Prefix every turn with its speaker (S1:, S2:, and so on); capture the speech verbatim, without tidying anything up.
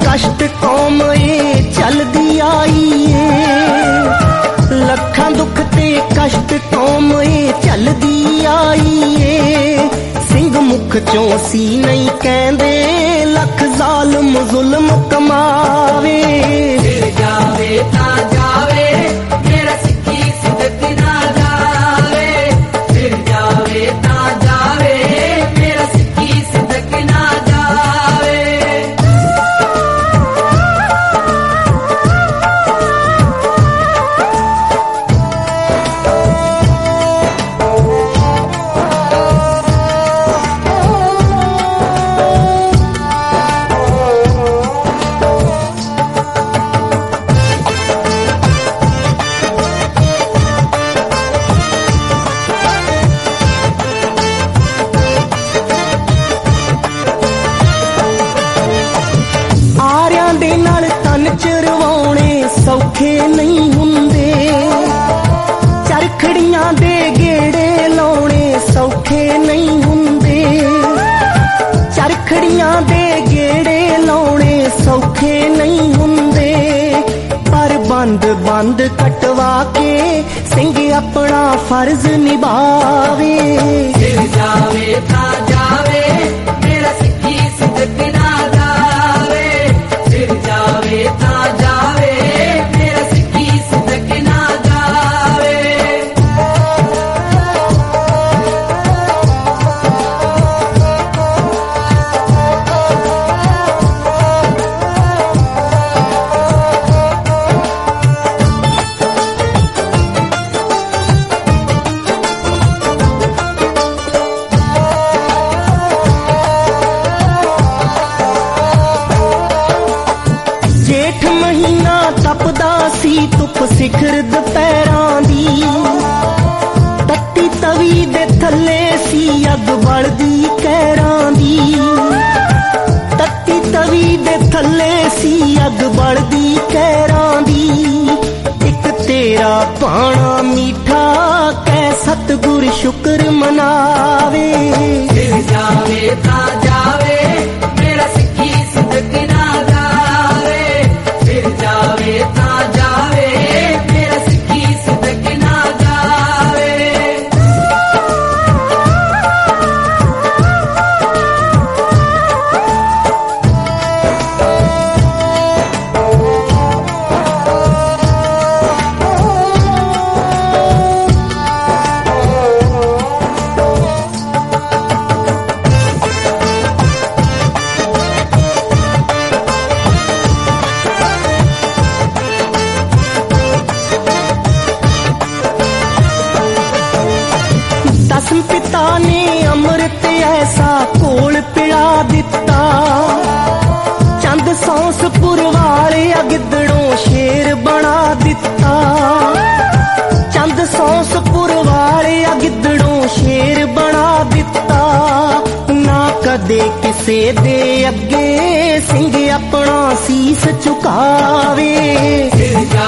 S1: कष्ट कौम ए चलदी आई ए लखां दुख ते कष्ट कौम ए चलदी आई ए सिंह मुख चों सी नहीं कहंदे लख जालम जुल्म कमावे
S2: जावे ता जावे मेरा सिक्की सिदक ना जावे फिर जावे ता जावे मेरा सिक्की सिदक ना जावे।
S1: सौखे नहीं हुंदे चरखड़ियां दे गेड़े लाउणे सौखे नहीं हुंदे चरखड़ियां दे गेड़े लाउणे सौखे नहीं हुंदे पर बंद बंद कटवा के सिंह अपना फर्ज निभावे
S2: जावे ता जावे मेरा सिक्की सिदक ना जावे फिर जावे ता जावे मेरा सिक्की सिदक ना जावे।
S1: जेठ महीना तपदा सी धुप सिखर दुपहरां दी तत्ती तवी दे थल्ले सी अग बलदी कहरां दी तत्ती तवी दे थल्ले सी अग बलदी कहरां दी इक तेरा पाना मीठा कै सतगुर शुक्र मनावे
S2: जावे ता जावे मेरा सिक्की सिदक ना जावे फिर जावे ता जावे मेरा सिक्की सिदक ना जावे। दसम पिता ने अमृत ऐसा कोल पिला दिता चंद सौंसपुर वाले गिद्दड़ों शेर बना दिता चंद सौंसपुर वाले गिद्दड़ों शेर बना दिता ना कदे किसे दे अगे सिंह अपना सीस झुकावे